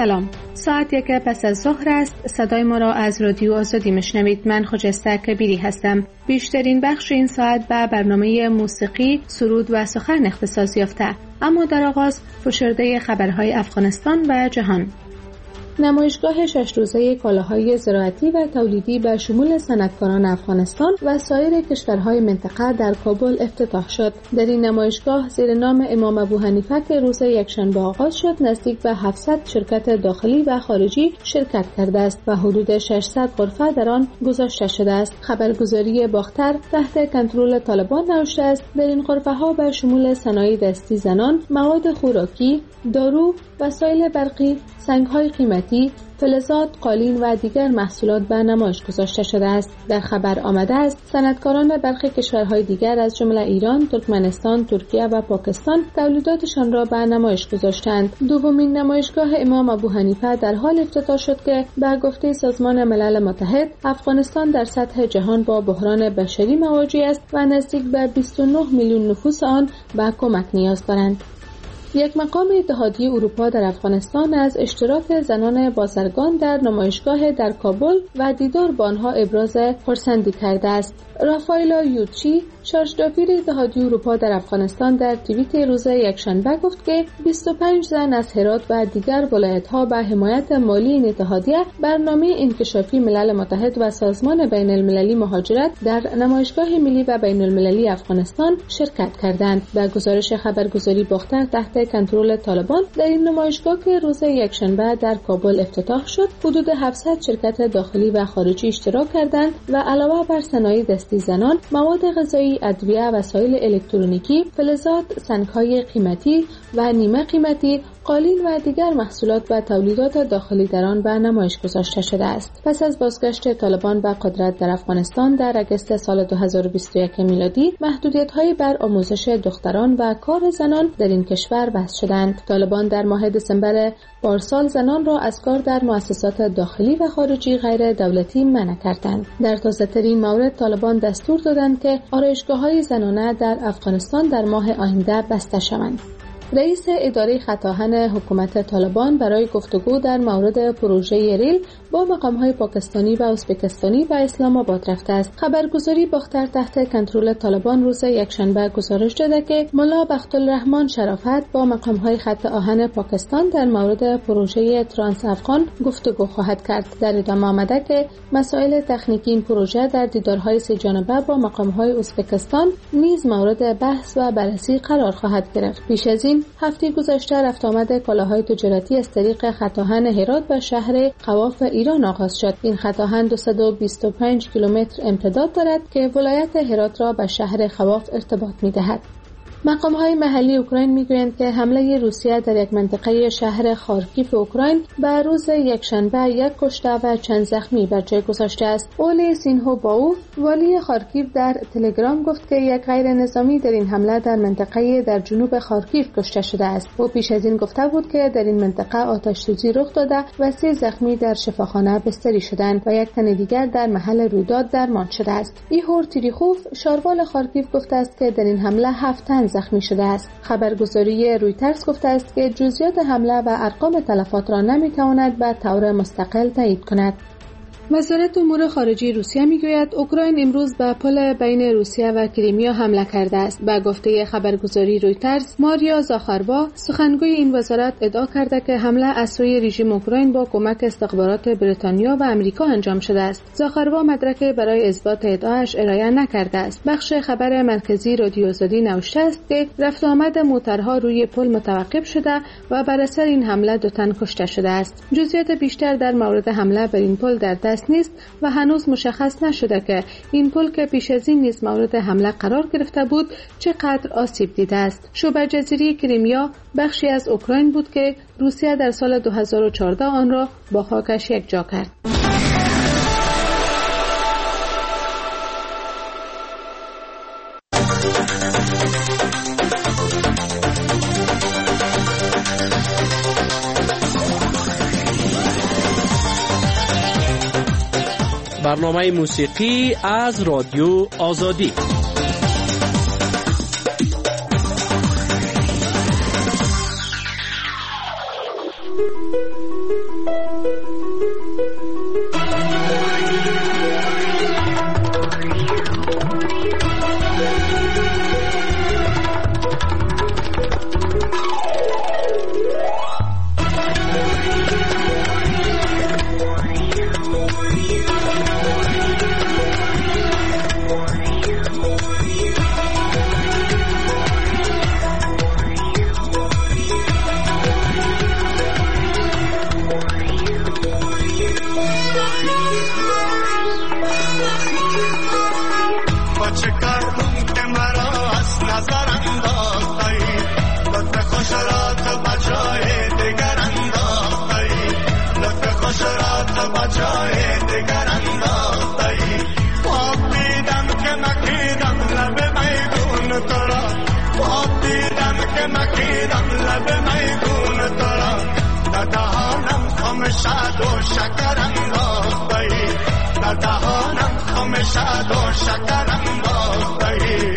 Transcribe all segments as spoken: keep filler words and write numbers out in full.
سلام، ساعت یک پس از ظهر است. صدای ما را از رادیو آزادی میشنوید. من خجسته کبیری هستم. بیشترین بخش این ساعت به برنامه موسیقی، سرود و سخن اختصاص یافته. اما در آغاز فشرده خبرهای افغانستان و جهان. نمایشگاه شش روزه کالاهای زراعتی و تولیدی به شمول صنعتکاران افغانستان و سایر کشورهای منطقه در کابل افتتاح شد. در این نمایشگاه زیر نام امام ابو حنیفه که روز یکشنبه آغاز شد، نزدیک به هفتصد شرکت داخلی و خارجی شرکت کرده است و حدود ششصد غرفه در آن گذاشته شده است. خبرگزاری باختر تحت کنترل طالبان نوشته است در این غرفه ها به شمول صنایع دستی زنان، مواد خوراکی، دارو، وسایل برقی، سنگ‌های قیمتی، فلزات، قالین و دیگر محصولات به نمایش گذاشته شده است. در خبر آمده است صنعتکاران برخی کشورهای دیگر از جمله ایران، ترکمنستان، ترکیه و پاکستان تولیداتشان را به نمایش گذاشتند. دومین نمایشگاه امام ابو حنیفه در حال افتتاح شد که به گفته سازمان ملل متحد افغانستان در سطح جهان با بحران بشری مواجه است و نزدیک به بیست و نه میلیون نفوس آن به کمک نیاز دارند. یک مقام اتحادیه اروپا در افغانستان از اشتراک زنان بازرگان در نمایشگاه در کابل و دیدار با آنها ابراز خرسندی کرده است. رافائلا یوچی، شارژدافیر اتحادیه اروپا در افغانستان، در توییت روز یکشنبه گفت که بیست و پنج زن از هرات و دیگر ولایت‌ها به حمایت مالی این اتحادیه برنامه انکشافی ملل متحد و سازمان بین المللی مهاجرت در نمایشگاه ملی و بین المللی افغانستان شرکت کردند. به گزارش خبرگزاری باختر تحت کنترل طالبان در این نمایشگاه که روز یکشنبه در کابل افتتاح شد، حدود هفتصد شرکت داخلی و خارجی اشتراک کردند و علاوه بر صنایع دستی زنان، مواد غذایی، ادویه، وسایل الکترونیکی، فلزات، سنگ‌های قیمتی و نیمه قیمتی، قالین و دیگر محصولات و تولیدات داخلی در آن به نمایش گذاشته شده است. پس از بازگشت طالبان به قدرت در افغانستان در اگست سال دو هزار و بیست و یک میلادی، محدودیت‌های بر آموزش دختران و کار زنان در این کشور وضع شدند. طالبان در ماه دسامبر پارسال زنان را از کار در مؤسسات داخلی و خارجی غیر دولتی منع کردند. در تازه‌ترین مورد طالبان دستور دادند که آرایشگاه‌های زنانه در افغانستان در ماه آینده بسته شوند. رئیس اداره خطاهن حکومت طالبان برای گفتگو در مورد پروژه ریل با مقام‌های پاکستانی و ازبکستانی به اسلام آباد رفته است. خبرگزاری باختر تحت کنترل طالبان روز یکشنبه گزارش داده که ملا بختالرحمن شرافت با مقام‌های خط آهن پاکستان در مورد پروژه ترانس افغان گفتگو خواهد کرد. در ادامه آمده که مسائل تکنیکی این پروژه در دیدارهای سه جانبه با مقام‌های ازبکستان نیز مورد بحث و بررسی قرار خواهد گرفت. پیش از این هفته گذشته رفت آمد کالاهای تجارتی از طریق خط آهن هرات به شهر خواف ایران آغاز شد. این خط آهن دویست و بیست و پنج کیلومتر امتداد دارد که ولایت هرات را به شهر خواف ارتباط می‌دهد. مقام‌های محلی اوکراین می‌گویند که حمله روسیه در یک منطقه شهر خارکیف اوکراین به روز یکشنبه یک کشته و چند زخمی بر جای گذاشته است. اولی سینهوباو، والی خارکیف، در تلگرام گفت که یک غیر نظامی در این حمله در منطقه در جنوب خارکیف کشته شده است. او پیش از این گفته بود که در این منطقه آتش‌سوزی رخ داده و سه زخمی در شفاخانه بستری شدند و یک تن دیگر در محل رویداد درمان شده است. ایهور تریخوف، شاروال خارکیف، گفته است که در این حمله هفت تن زخمی شده است. خبرگزاری رویترز گفته است که جزئیات حمله و ارقام تلفات را نمی‌تواند به طور مستقل تایید کند. وزارت امور خارجه روسیه میگوید اوکراین امروز به پل بین روسیه و کریمیا حمله کرده است. به گفته خبرگزاری رویترز، ماریا زاخاروا، سخنگوی این وزارت، ادعا کرده که حمله از سوی رژیم اوکراین با کمک استخبارات بریتانیا و آمریکا انجام شده است. زاخاروا مدرک برای اثبات ادعاش ارائه نکرده است. بخش خبر مرکزی رادیو آزادی نوشته است که رفت آمد موترها روی پل متوقف شده و بر اثر این حمله دو تن کشته شده است. جزئیات بیشتر در مورد حمله بر این پل در دست نیست و هنوز مشخص نشده که این پل که پیش از این نیز مورد حمله قرار گرفته بود چقدر آسیب دیده است. شبه جزیره کریمیا بخشی از اوکراین بود که روسیه در سال دو هزار و چهارده آن را با خاکش یکجا کرد. برنامه موسیقی از رادیو آزادی. کردم که مرا از نظر انداختی لطف خوش را تو بجای دیگر انداختی لطف خوش را تو بجای دیگر انداختی خواب دیدم که مکیدم لب میگون تو را خواب دیدم که مکیدم لب میگون تو را در دهانم خم شد و شکر انداختی در دهانم خم شد و شکر انداختی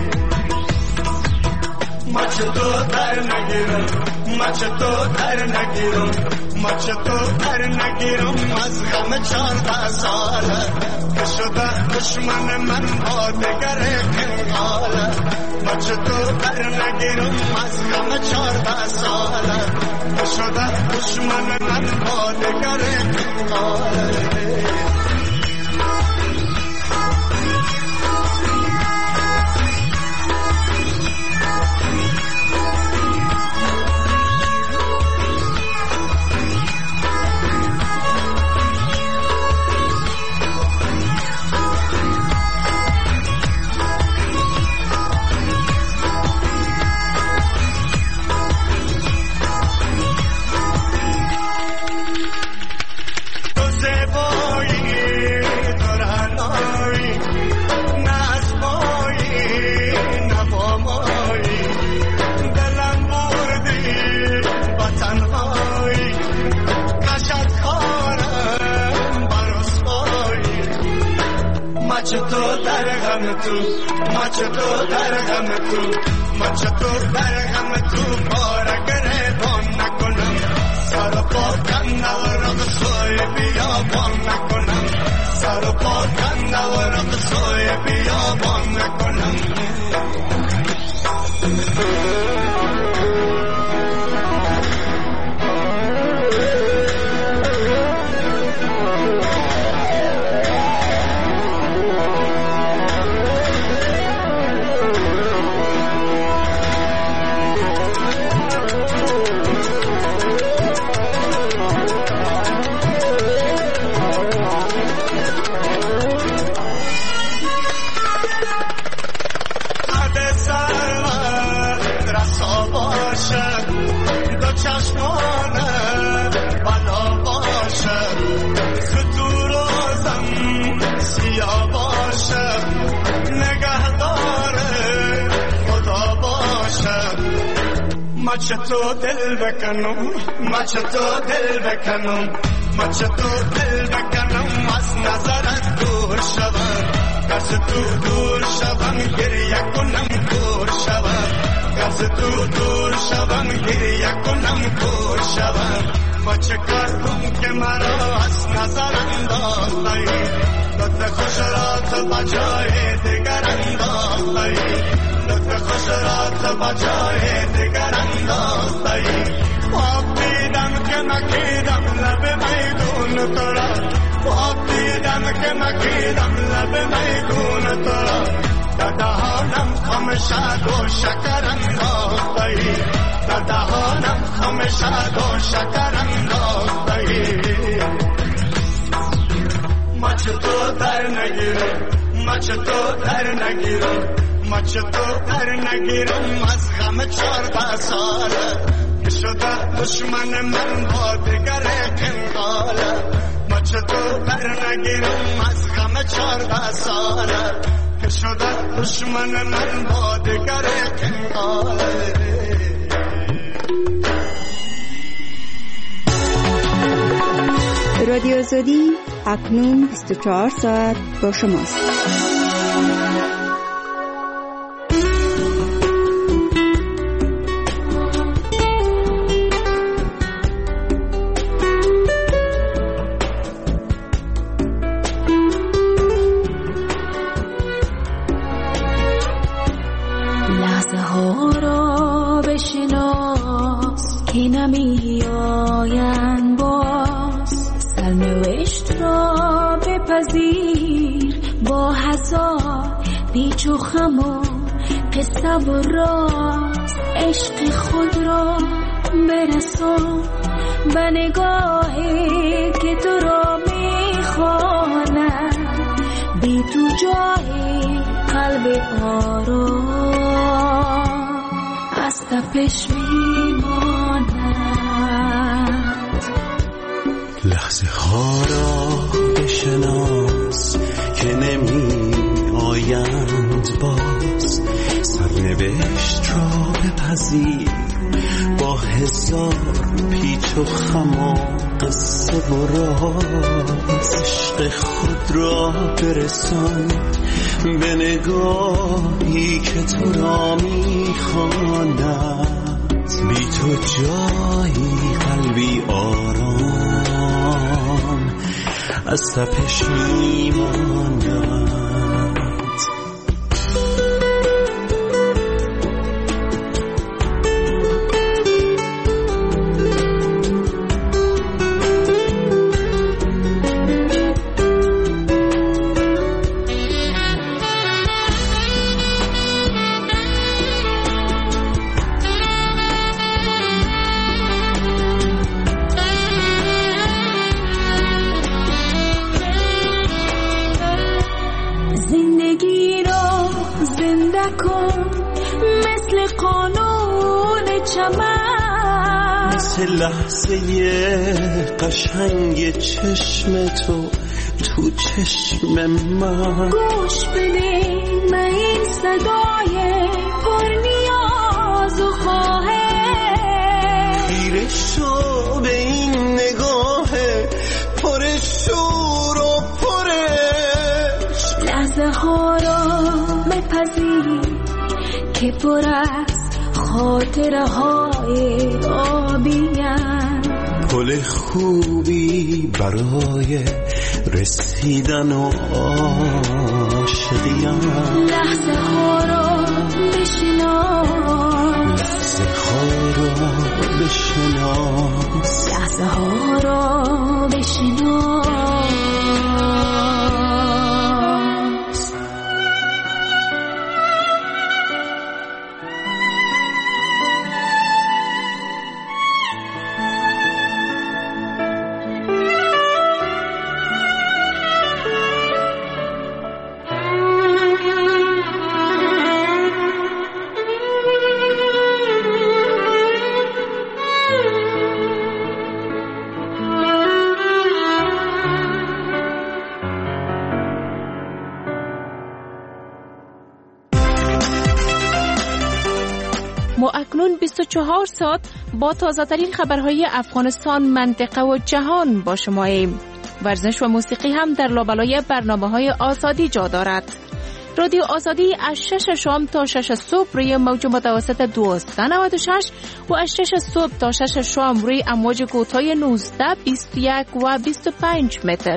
مچ تو در نگیرم مچ تو در نگیرم مچ تو در نگیرم از غم چارده ساله که شده دشمن من با دگر کنگاله مچ تو در نگیرم از غم چارده ساله که شده دشمن من با دگر کنگاله مچ تو در غم تو مچ تو در غم تو مچ تو در غم تو پاره گریبان نکنم سر و پا کنارم سوی بیابان نکنم سر و پا کنارم سوی بیابان نکنم مچ تو دل بکنم مچ تو دل بکنم مچ تو دل بکنم از نظرت دور شوم از تو دور شوم گریه کنم دور شوم از تو دور شوم گریه کنم دور شوم مچ کردم که مرا از نظر انداختی لطف خوش را تو بجای دیگر انداختی لطف خوش را تو بجای دیگر انداختی خواب دیدم که مکیدم لب میگون تو را خواب دیدم که مکیدم لب میگون تو را در دهانم خم شد و شکر انداختی در دهانم خم شد و شکر انداختی مچ تو در نگیرم مچ تو در نگیرم مچ تو در نگیرم از غم چارده ساله که شده دشمن من با دگر کنگاله مچ تو در نگیرم از غم چارده ساله که شده دشمن من با دگر کنگاله رادیو آزادی اکنون بیست و چهار ساعت با شماست. لحظه ها را بشناس که نمی آیند باز سرنوشت را بپذیر با هزار پیچ و خم و قصه و راز عشق خود را برسان به نگاهی که تو را میخواند بی تو جای قلب قلب آرام از تپش میماند. لحظه ها را بشناس که نمی آیند باز، سرنوشت را بپذیر با هزار پیچ و خم و قصه و راز. عشق خود را برسان به نگاهی که تو را میخواند، بی تو جایی قلبی آرام از تپش میماند. لحظه قشنگ چشم تو تو چشم من، گوش بده من این صدای پر نیاز و خواهش، خیره شو به این نگاه پر شور و پرش. لحظه ها را بپذیر که پر از خاطره های آبی‌اند، پل خوبی برای رسیدن و عاشقی‌اند. لحظه ها را بشناس، لحظه ها را بشناس، لحظه ها را بشناس. ما اکنون بیست و چهار ساعت با تازه ترین خبرهای افغانستان، منطقه و جهان با شماییم. ورزش و موسیقی هم در لابلای برنامه‌های آزادی جا دارد. رادیو آزادی از شش شام تا شش صبح روی موج متوسط دویست و نود و شش و از شش صبح تا شش شام روی امواج کوتاه نوزده، بیست و یک و بیست و پنج متر.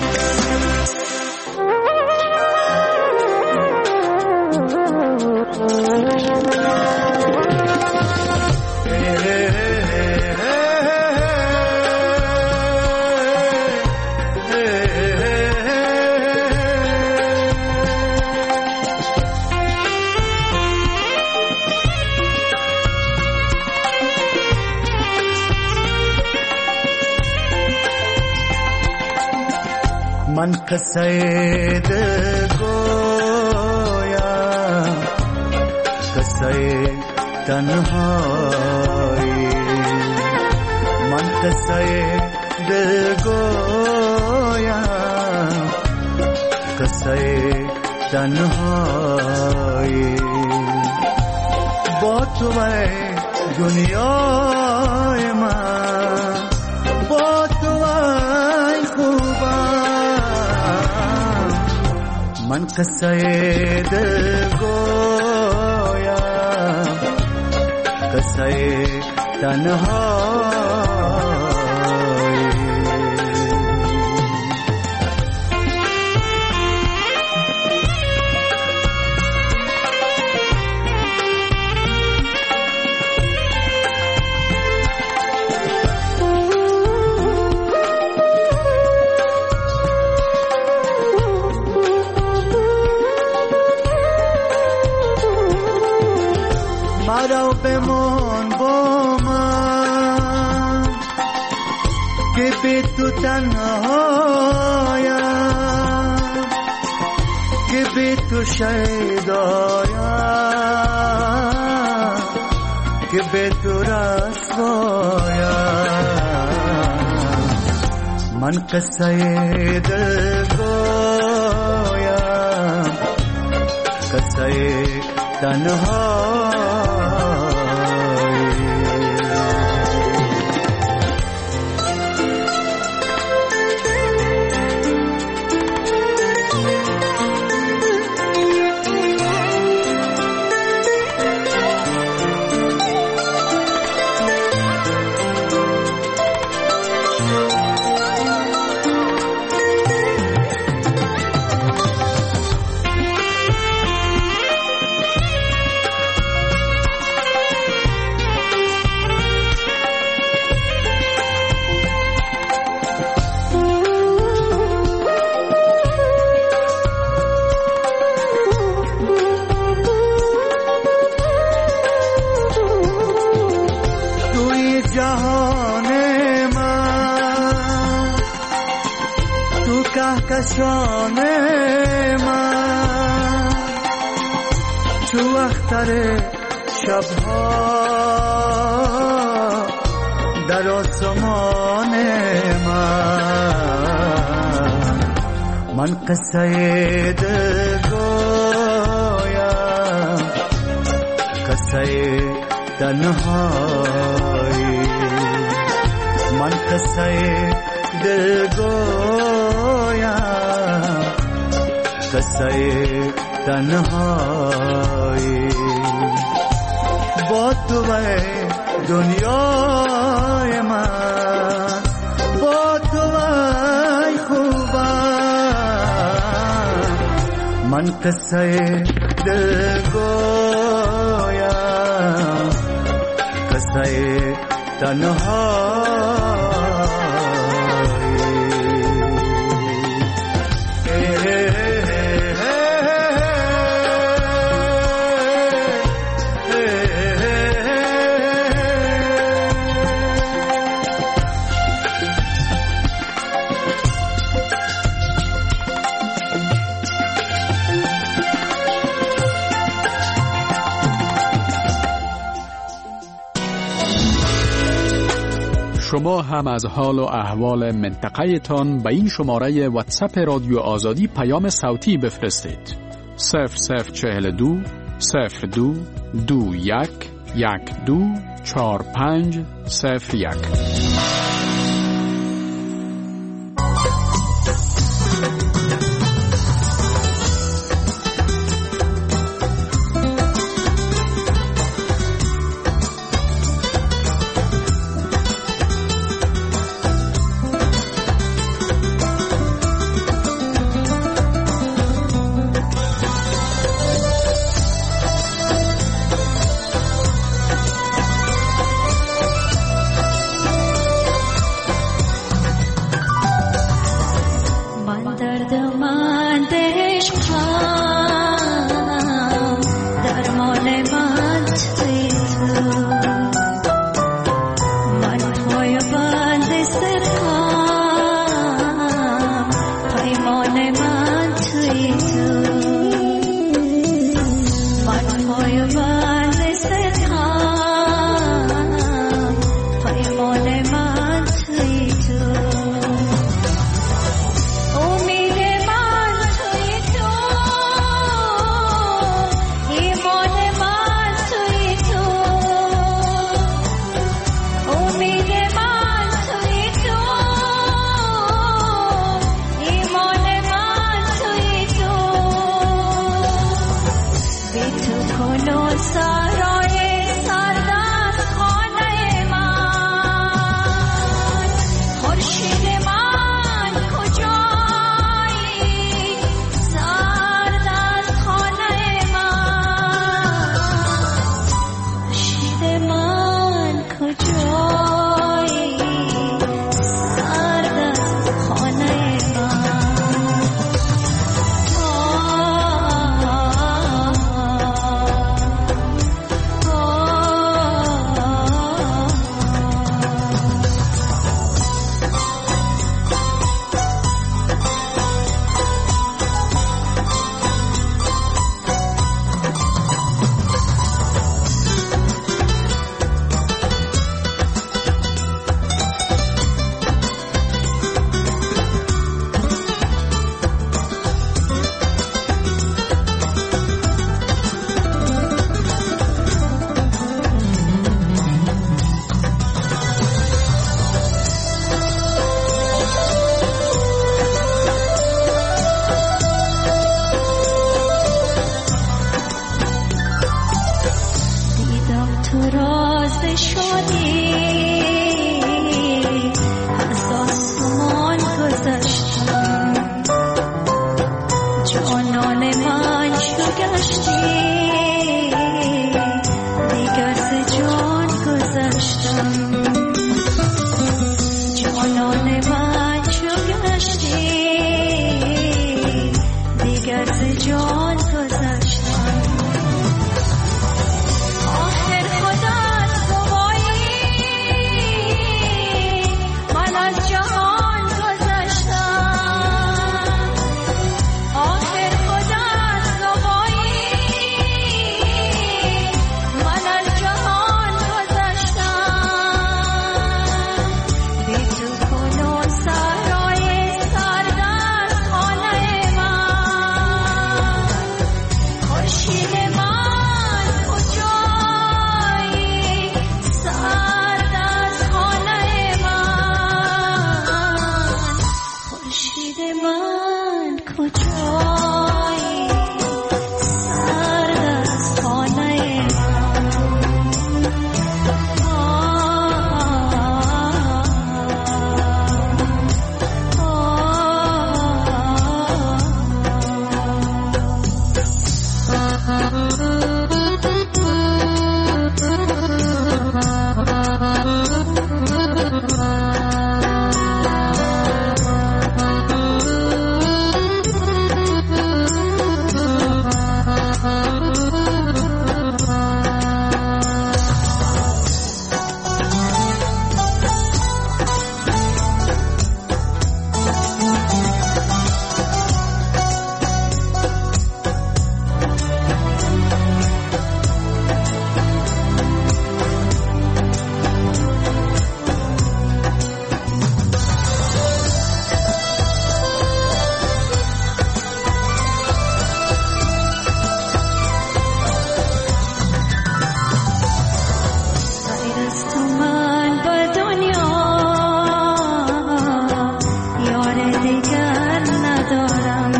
من قصه دل گویم، قصه تنهایی. من قصه دل گویم، قصه تنهایی. با تو ای دنیای من، با تو ای خوبم. من قصه دل گویم، قصه تنهایی. مرا بمان با من که به تو تنهایم، که به تو شیدایم، که به تو رسوایم. من قصه دل گویم، قصه تنهایی. کهکشان من تو اختر شبها در آسمان من. من قصه دل گویم، قصه تنهایی. من قصه دل گویم، قصه تنهایی. با تو ای دنیای من، با تو ای خوبم. من قصه دل گویم، قصه تنهایی. شما هم از حال و احوال منطقه تان به این شماره واتساپ رادیو آزادی پیام صوتی بفرستید. صفر صفر چهل دو صفر دو دو یک یک دو چهار پنج صفر یک. Oh دیگر ز جان گذشتم جانان من چو گشتی دیگر ز جان گذشتم آخر خودت گوایی من از جهان گذشتم آخر خودت گوایی من از جهان گذشتم بی تو کنون سرای سرد از خانه من خورشید من کجایی سرد از خانه من خورشید من کجایی سرد از خانه غیر از تو من به دنیا یار دیگر ندارم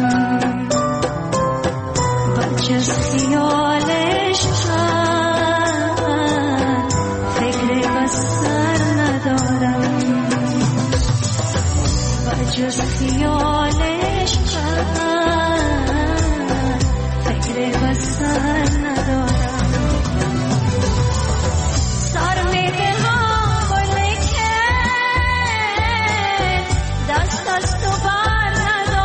بجز خیالش من فکر بسر ندارم بجز خیالش من فکر بسر ندارم سر میدهم ولیکن دست از تو بر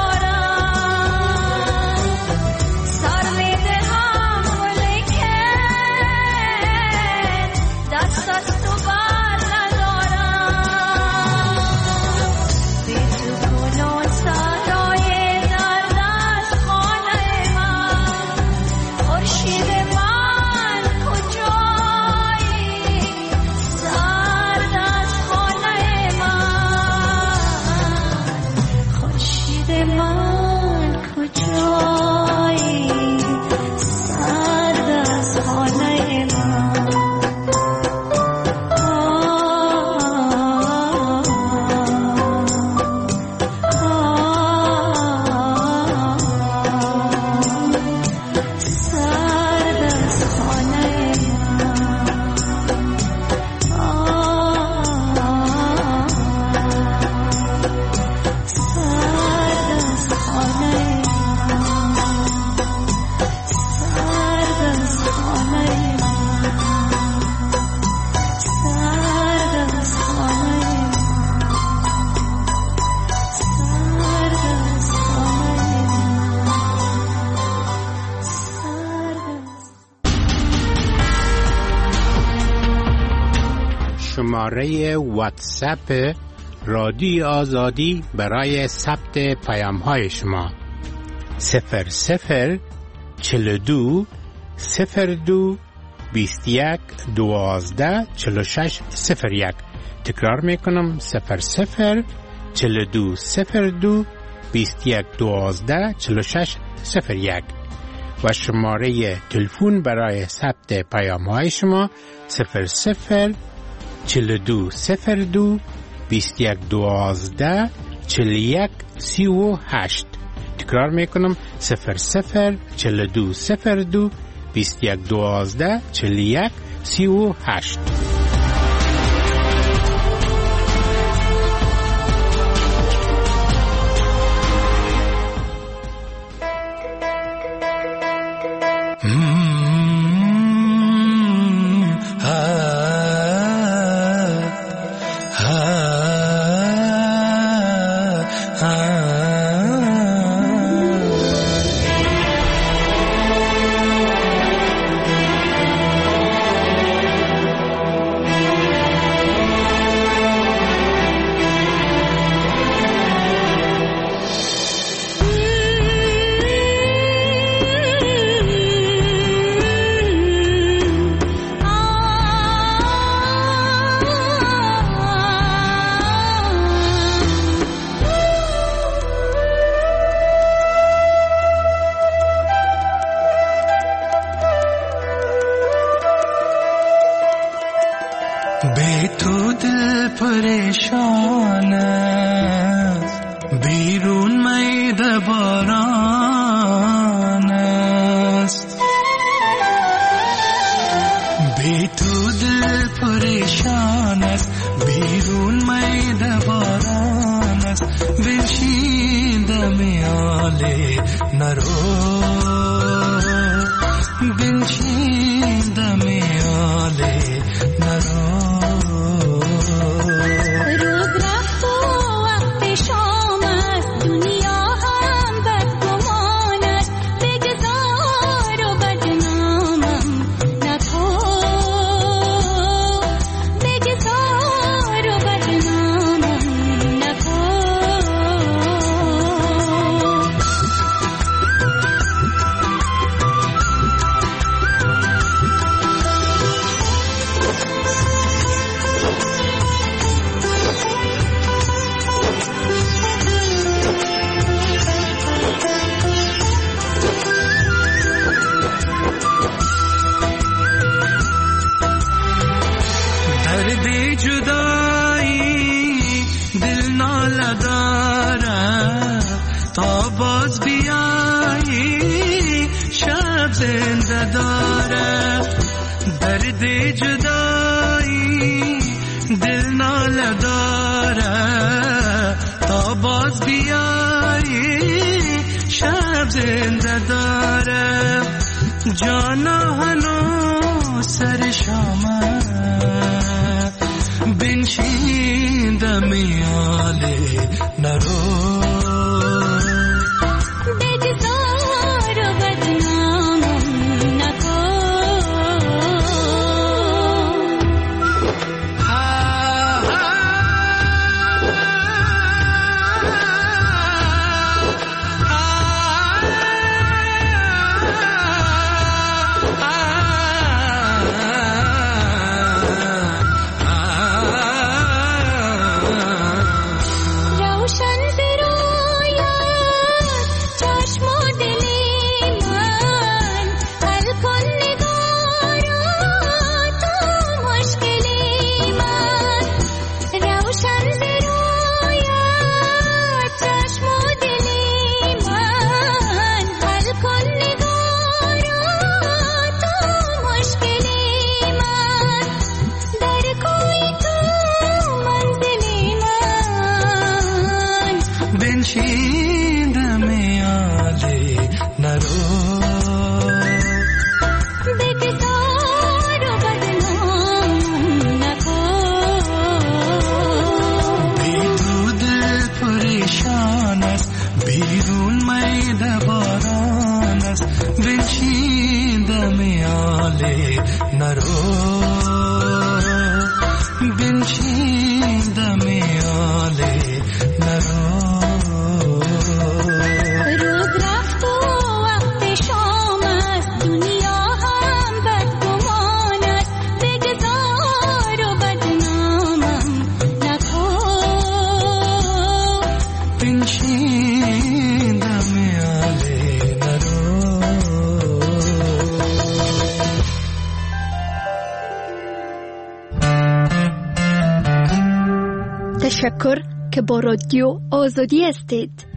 ندارم سر میدهم ولیکن دست از تو بر ندارم بی تو کنون سرای درد از خانه من خورشید من کجایی سرد از خانه من خورشید من کجایی سرد از خانه من سرد از خانه سرد از خانه سرد از خانه سرد از خانه سرد از خانه شماره واتساپ رادیو آزادی برای ثبت پیام های شما صفر صفر چل دو صفر دو بیست یک دوازده چل شش صفر یک. تکرار میکنم صفر صفر چل دو صفر دو بیست یک دوازده چل شش صفر یک و شماره تلفن برای ثبت پیام های شما صفر صفر چل دو صفر دو بیست یک دوازده چل یک سی و هشت. تکرار میکنم صفر صفر چل دو صفر دو بیست یک دوازده چل یک سی و هشت. Mm. بی تو دل پریشان است، بیرون میده باران است. بی تو دل پریشان است، بیرون میده باران است. بنشینده میاله نرو، بنشینده میاله نرو. درد جدایی دل ناله داره، تا باز بیایی شب زنده داره. جانا هنو سر شامه بنشینده میاله نرو. تشکر که با رادیو آزادی هستید.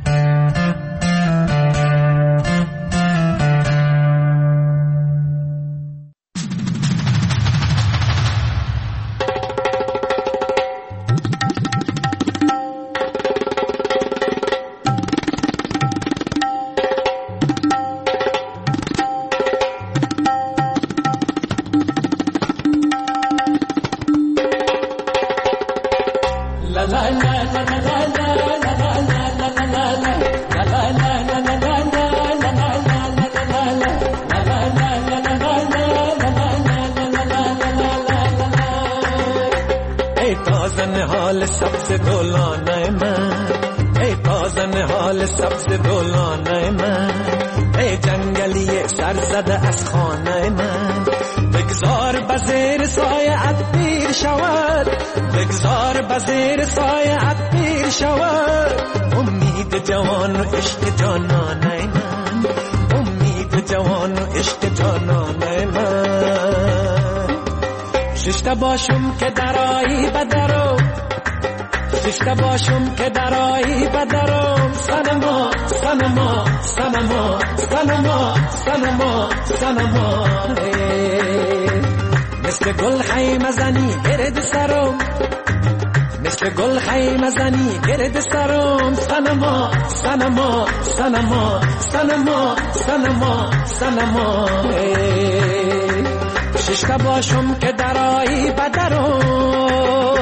ششتا باشم که درایی بدرو ششتا باشم که درایی بدرم سنما سنما سنما سنما سنما سنما مثل گل خیمه زنی گرد سرم مثل گل خیمه زنی گرد سرم سنما سنما سنما سنما سنما سنما ششتا باشم که درایی بدرم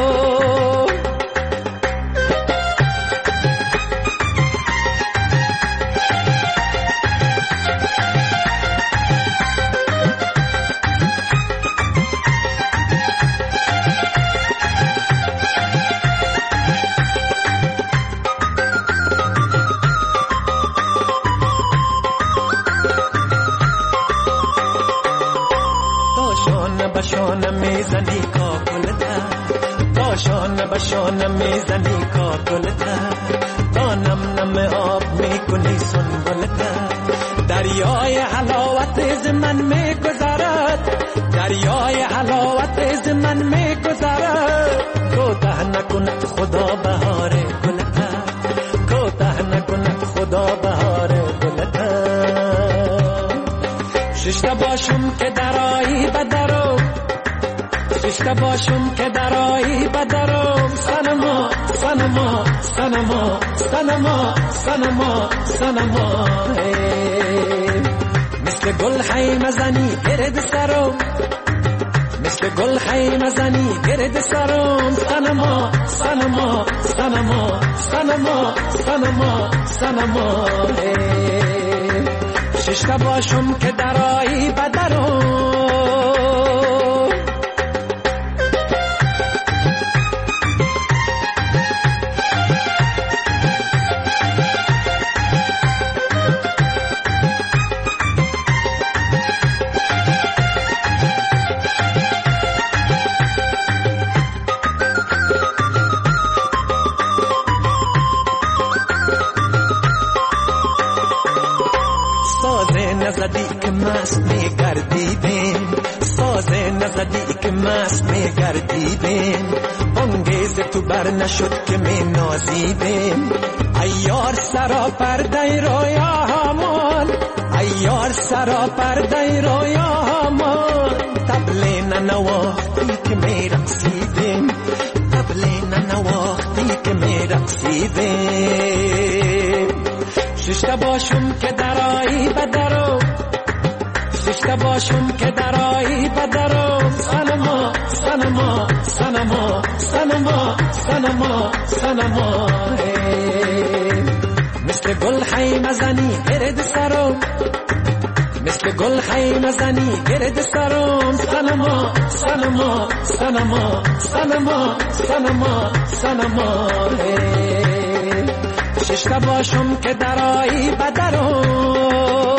باشان میزنی کاکلتا باشان باشان میزنی کاکلتا تا نم نم آب میکنی سنبلتا دریای حلاوت از من میگذرد دریای حلاوت از من میگذرد کوتاه نکند خدا بهار گلتا کوتاه نکند خدا بهار گلتا ششتا باشم که درایی بدرو ششتا باشم که درایی بدرم سنما سنما سنما سنما سنما سنما مثل گل خیمه زنی گرد سرم مثل گل خیمه زنی گرد سرم سنما سنما سنما سنما سنما سنما ششتا باشم که درایی بدرم نزدی که مست میگردیدیم سازه نزدی که مست میگردیدیم بانگیز تو بر نشد که می نازیدیم ایار سرا پرده رویا همان ایار سرا پرده رویا همان تبلی ننواختی که می رقصیدیم تبلی ننواختی که می رقصیدیم ششتا باشم که درایی بدرو ششتا باشم که درایی بدرم سنما سنما سنما سنما سنما سنما مثل گل خیمه زنی گرد سرم مثل گل خیمه زنی گرد سرم سنما سنما سنما سنما سنما سنما ششتا باشم که درایی بدرم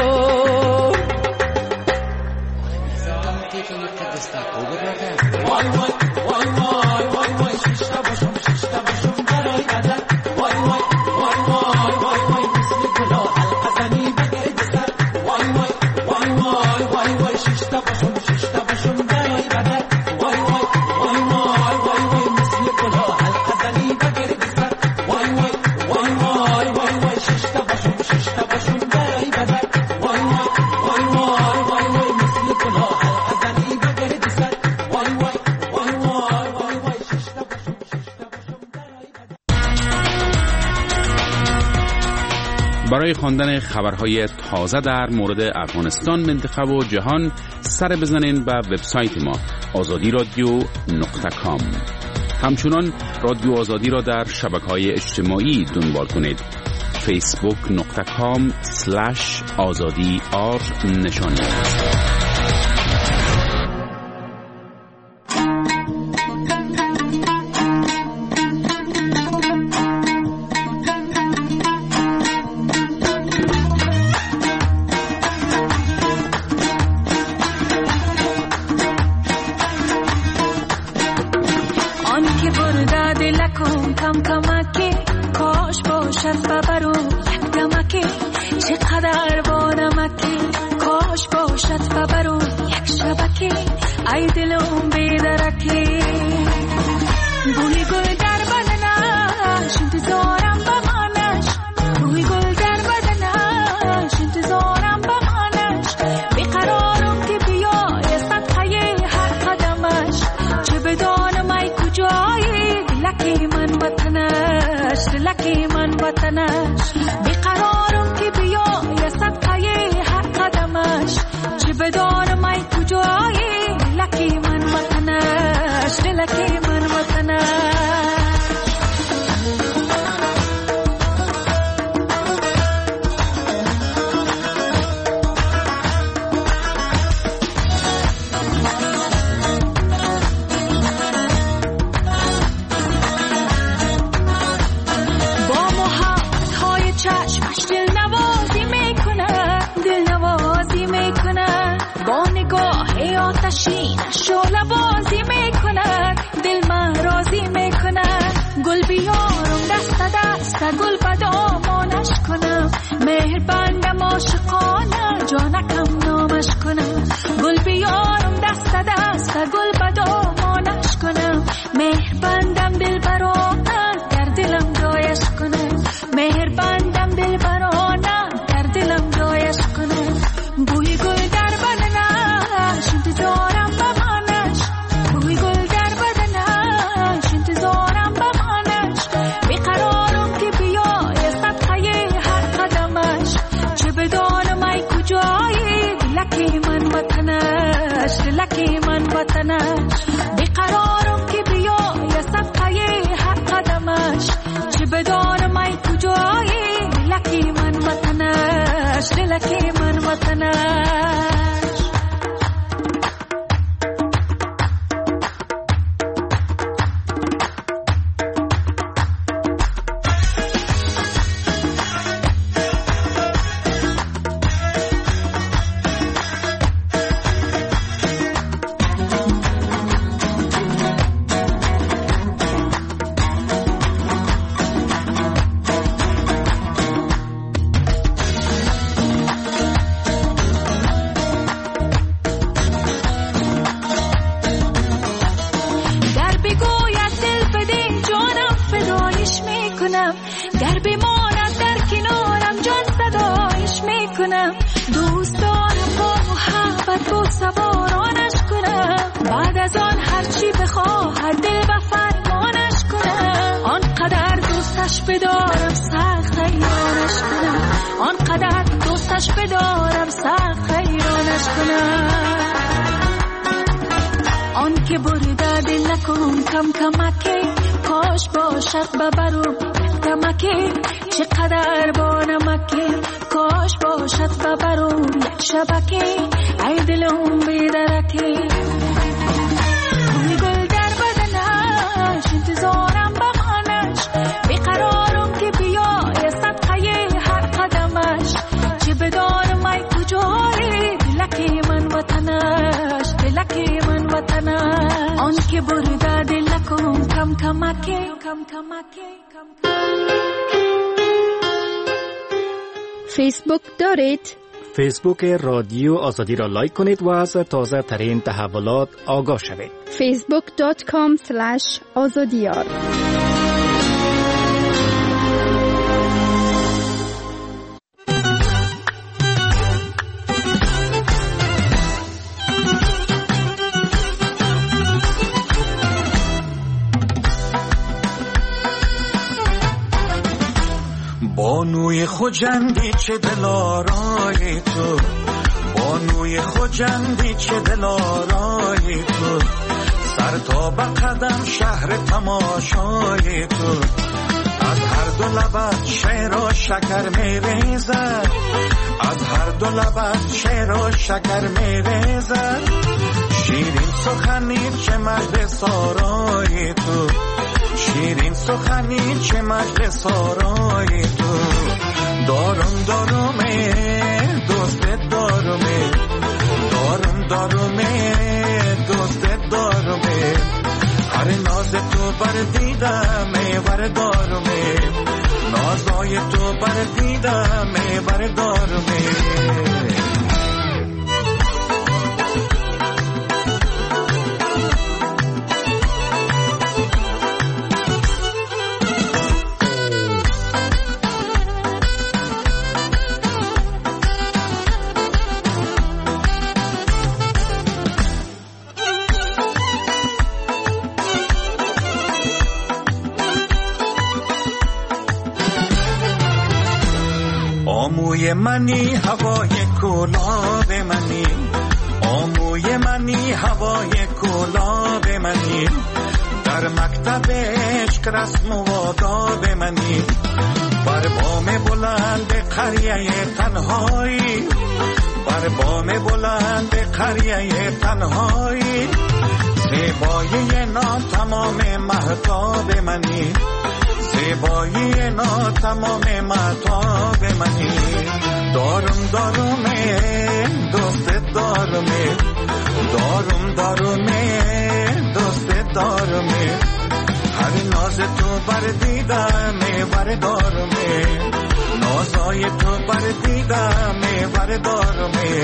وای وای وای وای وای وای ششتا باشم ششتا باشم درایی بدر وای وای وای وای وای وای مثل گلا حلقه زنی بگرد سر وای وای وای وای وای وای ششتا باشم ششتا باشم درایی بدر وای وای وای وای وای وای مثل گلا حلقه زنی بگرد سر وای وای وای وای وای وای ششتا باشم ششتا باشم درایی بدر وای وای وای وای وای وای مثل گلا حلقه زنی بگرد سر وای وای وای وای وای وای ششتا باشم ششتا باشم درایی بدر. برای خواندن خبرهای تازه در مورد افغانستان، منطقه و جهان سر بزنین به وبسایت ما آزادی رادیو نقطه کام. همچنان رادیو آزادی را در شبکه‌های اجتماعی دنبال کنید. فیسبوک نقطه کام سلش آزادی آر نشانی. چقدر با نمکی کاش باشد و برو یک شبکه ای دلم بیدرکی بوی گل در بدنش انتظارم بمانش بوی گل در بدنش انتظارم بمانش بیقرارم که بیای صدقه هر قدمش چه بدانم ای کجایی دلکی من وطنش دلکی من وطنش بیقرارم که بیای صدقه هر قدمش چه بدانم ای کجایی دلکی من وطنش دلکی من وطنش شعله بازی میکند دل من راضی میکند گل بیارم دست دست گل بدامانش کنم مهر بندم عاشقانه جانکم نامش کنم گل بیارم دست دست گل بدامانش کنم مهر بندم دل برانه در دلم جایش کنم مهر بندم دل برانه در دلم جایش کنم بوی گل در بدنش انتظارم بمانش بوی گل در بدنش انتظارم بمانش بیقرارم که بیای صدقه هر قدمش چه بدانم ای کجایی دلکی من وطنش دلکی من وطنش بیقرارم که بیای صدقه هر قدمش چه بدانم ای کجایی دلکی من وطنش دلکی من وطنش بدارم سخت حیرانش کنم آنقدر دوستش بدارم سخت حیرانش کنم آن که برده دل نکن کم کمکی کاش باشد ببرم کمکی چقدر با نمکی کاش باشد ببرم یک شبکی ای دلم بیدرکی بوی گل در بدنش انتظارم بمانش بیقرارم که بیای صدقه هر قدمش چه بدانم ای کجایی دلکی من وطنش دلکی من وطنش آن که برده دل نکن کم کمکی کم کمکی فیسبوک دارید؟ فیسبوک رادیو آزادی را لایک کنید و از تازه ترین تحولات آگاه شوید. فیسبوک دات کام اسلش آزادیار. بانوی خجندی چه دلارای تو بانوی خجندی چه دلارای تو سر تا به قدم شهر تماشای تو از هر دو لبت شعر و شکر میریزد از هر دو لبت شعر و شکر میریزد شیرین سخنی چه مجد سارای تو شیرین سخنی چه مجد سارای تو دارم دارمه دوستت دارمه دارم دارمه دوستت دارمه هر ناز تو بردیدمه بردارمه نازای تو بردیدمه بردارمه آموی منی هوای گلاب منی، آموی منی هوای گلاب منی، در مکتب عشق رسم و آداب منی، بر بام بلند قریه تنهایی، بر بام بلند قریه تنهایی، زیبایی نا تمام مهتاب منی، زیبایی نا تمام مهتاب منی، دارم دارمه دوست دارمه، دارم دارمه دوست دارمه، هر ناز تو بر دیدمه بر دارمه، نازای تو بر دیدمه بر دارمه.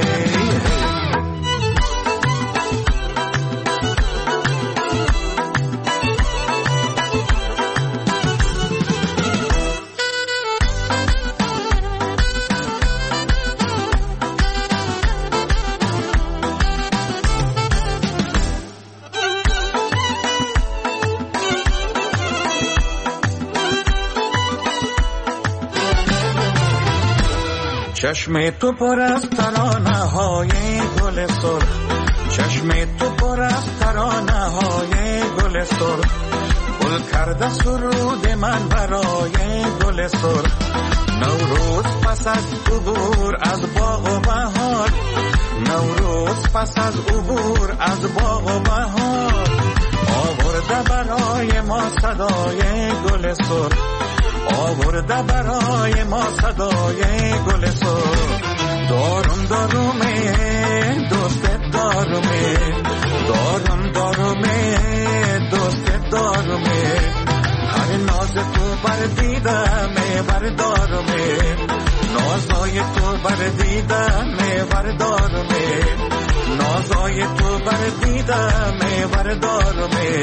چشم تو پر از ترانه های گل سرخ، چشم تو پر از ترانه های گل سرخ، گل کرده سرود من برای گل سرخ، نوروز پس از عبور از باغ و بهار، نوروز پس از عبور از باغ و بهار، آورده برای ما صدای گل سرخ، آورده برای ما صدای گل سرخ، دارم دارمه دوست دارمه، دارم دارمه دوست دارمه، هر ناز تو بر دیدمه بر دارمه، نازای تو بر دیدمه بر دارمه، نازای تو بر دیدمه بر دارمه.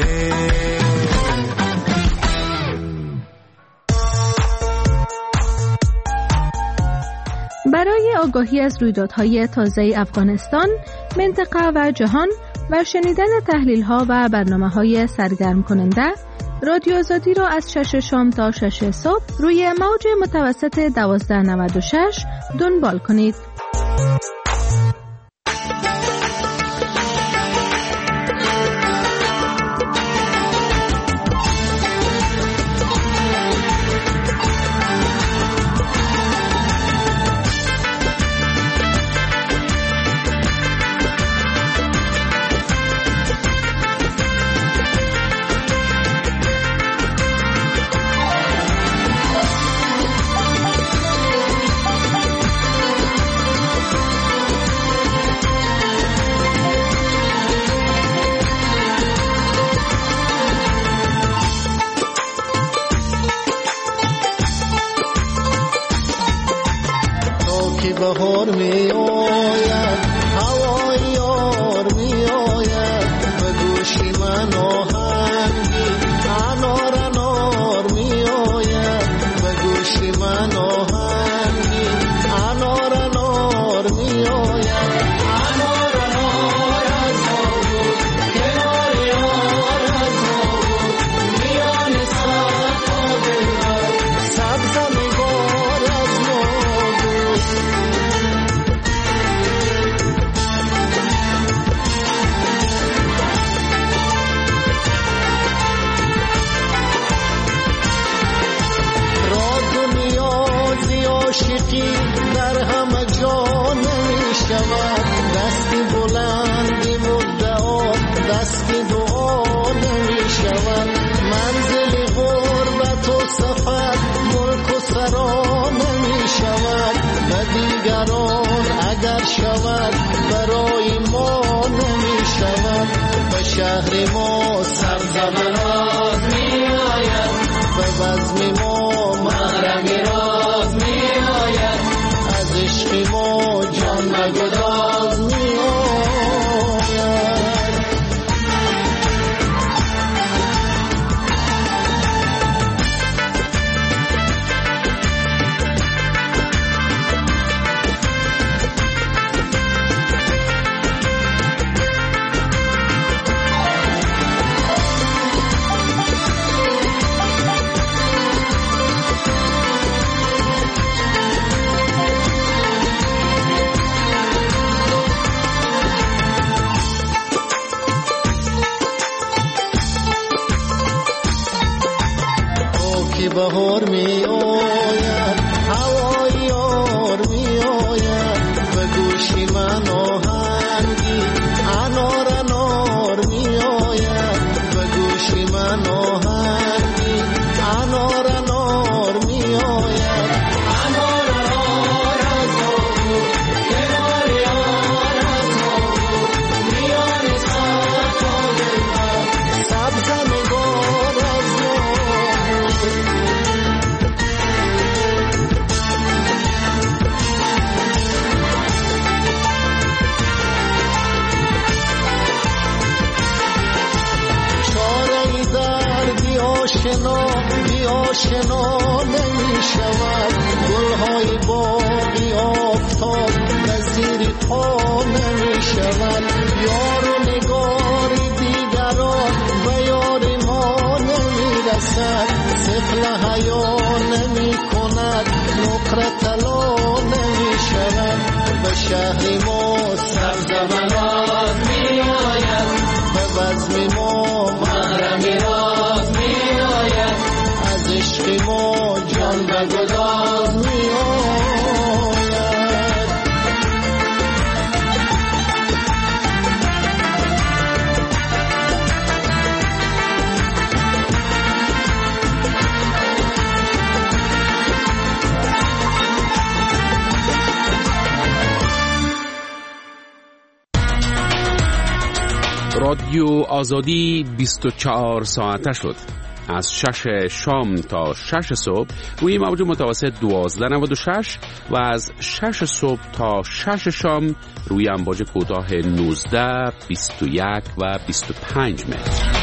برای آگاهی از رویدادهای تازه افغانستان، منطقه و جهان و شنیدن تحلیل‌ها و برنامه‌های سرگرم کننده، رادیو آزادی را از شش شام تا شش صبح روی موج متوسط دوازده نود و شش دنبال کنید. بهار می آید هوای یار می آید به گوشی من آهنگی انار انار می آید به گوشی من آهنگی انار انار می آید انار انار از آبود کنار یار از آبود میان ساعت و دلبر سبز نگار از ما عاشقی در همه جا نمی شود، دستی بلندی مدعا دستی دعا نمی شود، منزل غربت و سفر ملک و سرا نمی شود، و دیگران اگر شود برای ما نمی شود، به شهر ما سرزبراز می آید، به بزم ما محرم راز می آید، از عشق ما جان نگداز می آید. بهار می آید هوای یار می آید به گوشی من آهنگی انار انار می آید به گوشی من آهنگی انار انار می آید انار انار از آهو کنار یار از آهو میان سر تا دلبر سبز نگار از آشنا بی آشنا نمی شود گلهای باقی آفتاب نظیر پا نمی شود یار و نگاری دیگران و یار ما نمی رسد سفل حیا نمی کند نقره طلا نمی شود به شهر ما سرزمینات می آید به بزم ما محرم راز می آید از عشق ما جان و گداز می آید رادیو آزادی بیست و چهار ساعته شد. از شش شام تا شش صبح روی موج متوسط دوازده نود و شش و از شش صبح تا شش شام روی امواج کوتاه نوزده، بیست و یک و بیست و پنج متر.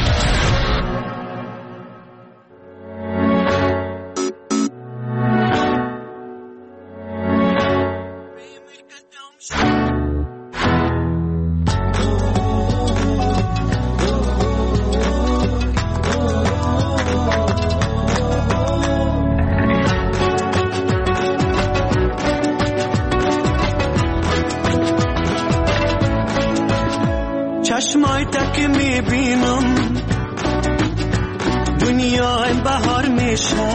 چشمای تک میبینم دنیا بهار میشه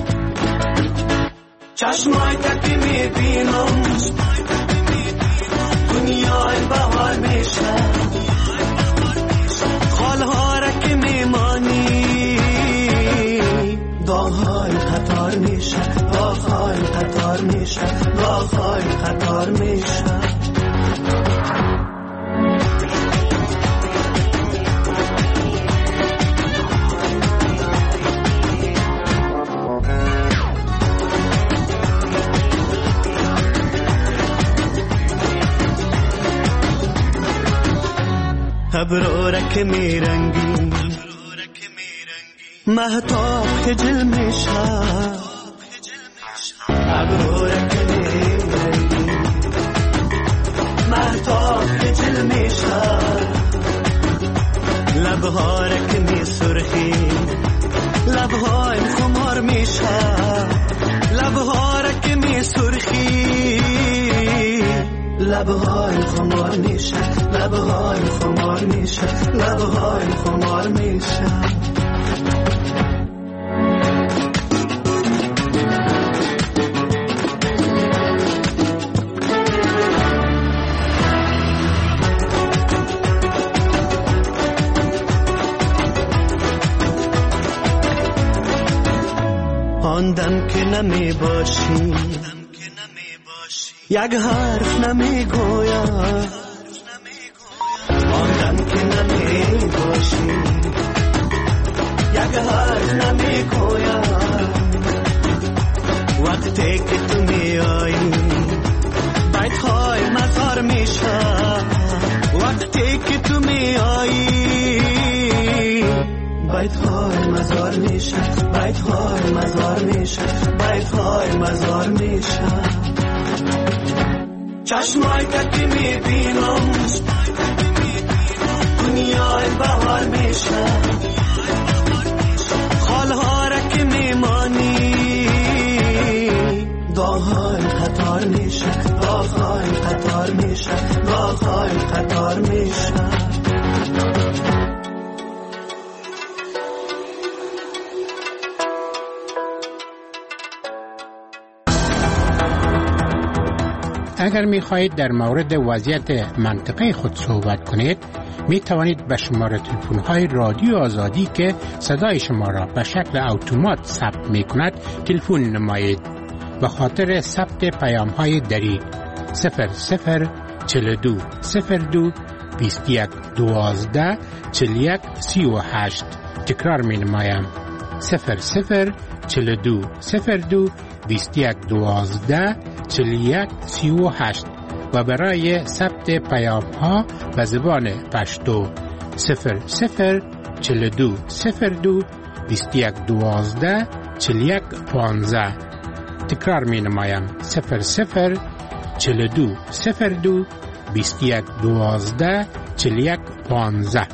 چشمای تک میبینم دنیا بهار میشه خالها را که میمانی داغهای خطار میشه داغهای خطار میشه داغهای خطار میشه ابرو رک میرنگی مهتاب خجل میشه ابرو رک میرنگی مهتاب خجل میشه لبها رک می سرخی لبها خمار میشه لبها رک می سرخی لبهای خمار میشه لبهای خمار میشه لبهای خمار میشه آن دم که نمی باشی یک حرف نمی گویم آن دم که نمی باشی یک حرف نمی گویم وقتی که تو می آیی بیت های مزار میشه وقتی که تو می آیی بیت های مزار میشه بیت های مزار میشه بیت های مزار میشه چشمای که میبینم دنیای بهار میشه خالها را که میمانی داغهای خطار میشه داغهای خطار میشه داغهای خطار میشه اگر می خواهید در مورد وضعیت منطقه خود صحبت کنید، می توانید به شماره تلفن های رادیو آزادی که صدای شما را به شکل اتومات ثبت می کند تلفن نمایید. به خاطر ثبت پیام های دری صفر صفر چهل و دو صفر دو بیست و یک دوازده چهل و یک سی و هشت. تکرار می نمایم صفر صفر چهل و دو صفر دو بیست و یک دوازده چهل و یک سی و هشت و برای ثبت پیام ها به زبان پشتو صفر صفر چهل و دو صفر دو بیست و یک دوازده چهل و یک پانزده. تکرار می نمایم صفر صفر چهل و دو صفر دو بیست و یک دوازده چهل و یک پانزده.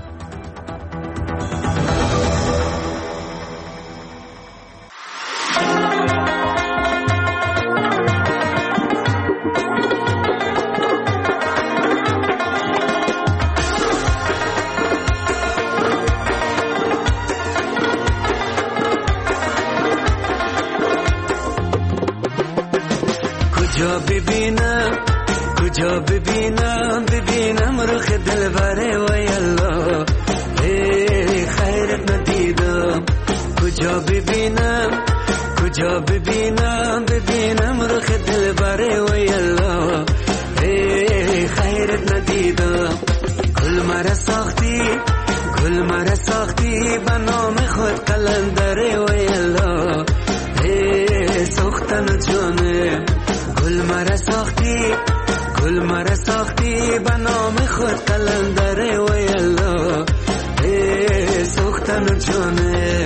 کجا ببینم کجا ببینم ببینم رخ دلبره و یلا ای خیرت ندیدم. کجا ببینم کجا ببینم ببینم رخ دلبره و یلا ای خیرت ندیدم. گل مرا ساختی گل مرا ساختی به نام خود قلندره و یلا ای ساختن جانه. گل مرا ساختی گل مرا ساختی به نام خود قلندره و یلا ای ساختن جانه.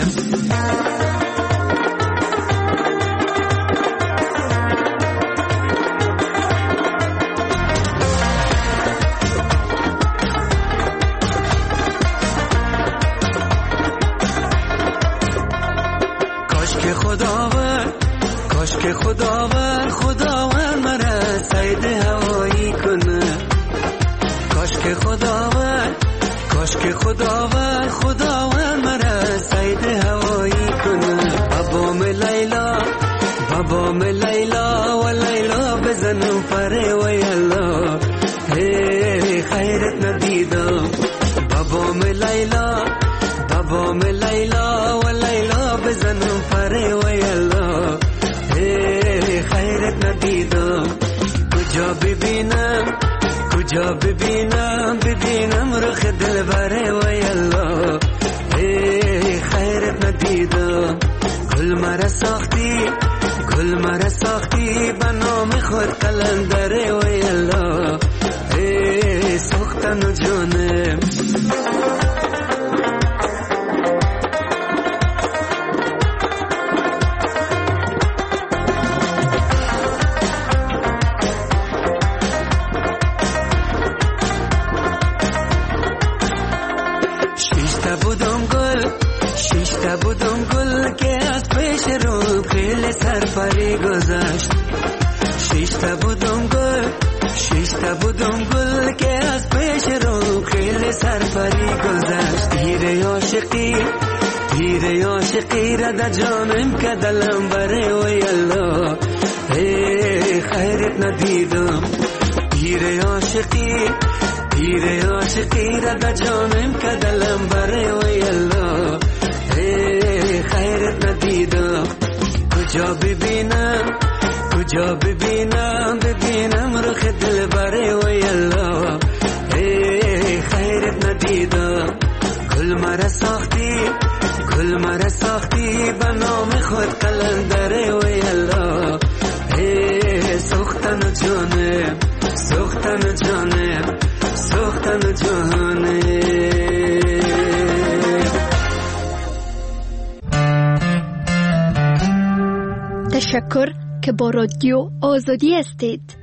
کاش که خداوند کاش که خداوند خداوند مرا صید هوایی کنه. کاش که خداوند کاش که خداوند خداوند مرا صید هوایی کنه. بابام لیلا بابام لیلا و لیلا بزنم پره و یلا ای خیرت ندیدم. بابام لیلا بابام لیلا و لیلا بزنم پره و یلا ای خیرت ندیدم. کجا ببینم کجا ببینم ببینم رخ دلبره و یلا ای خیرت ندیدم. گل مرا ساختی گل مرا ساختی به نام خود قلندره و یلا ای ساختن جانم. شیشتا بودم گل که از پیش رو خیلی سرپری گذشت. شیشتا بودم گل شیشتا بودم گل که از پیش رو خیلی سرپری گذشت. تیر عاشقی تیر عاشقی را در جانم که دلم بره و یلا ای خیرت ندیدم. تیر عاشقی تیر عاشقی را در جانم که دلم بره و یلا ای خیرت ندیدم. کجا ببینم کجا ببینم ببینم رخ دلبره و یلا ای خیرت ندیدم. گل مرا ساختی گل مرا ساختی به نام خود قلندره و یلا ای ساختن جانم ساختن جانم ساختن جانم. تشکر که با رادیو آزادی هستید.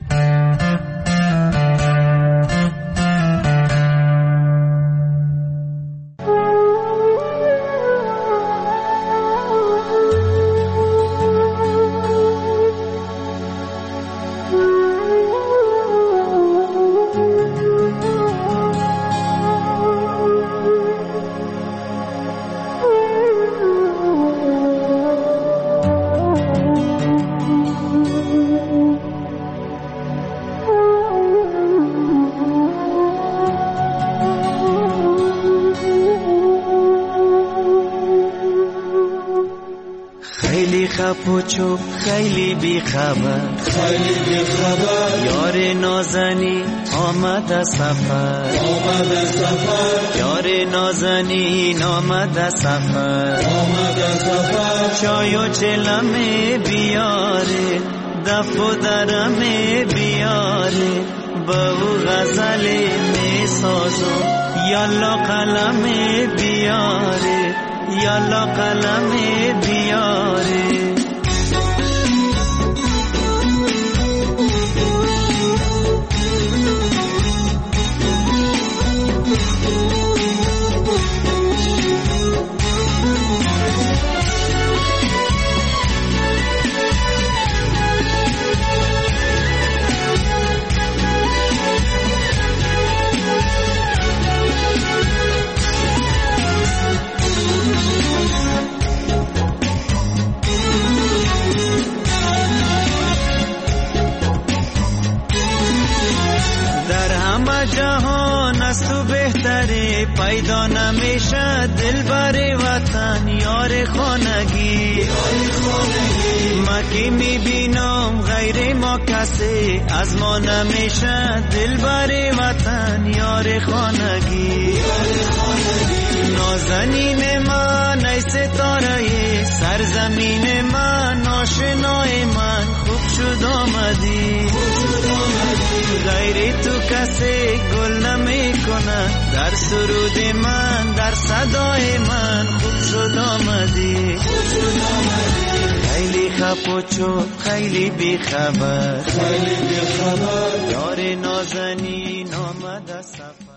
خپوچو خیلی بی خبر خیلی بی خبر یار نازنی آمد سفر آمد سفر یار نازنین آمد سفر آمد سفر چای و چلمه بیاره دف و درمه بیاره با غزل می سازم یالا قلم بیاره یالا قلم بیاره جهان از تو بهتره پیدا نمیشه دلبر وطن یار خانگی ما که میبینم غیر ما کسی از ما نمیشه دلبر وطن یار خانگی نازنین من ای ستاره سرزمین من آشنای من خوب شد آمدی غیر تو کسی گل نمی کنه در سرود من در صدای من خوب شد آمدی خیلی خپوچو خیلی بی خبر خیلی بی خبر یار نازنین آمد سفر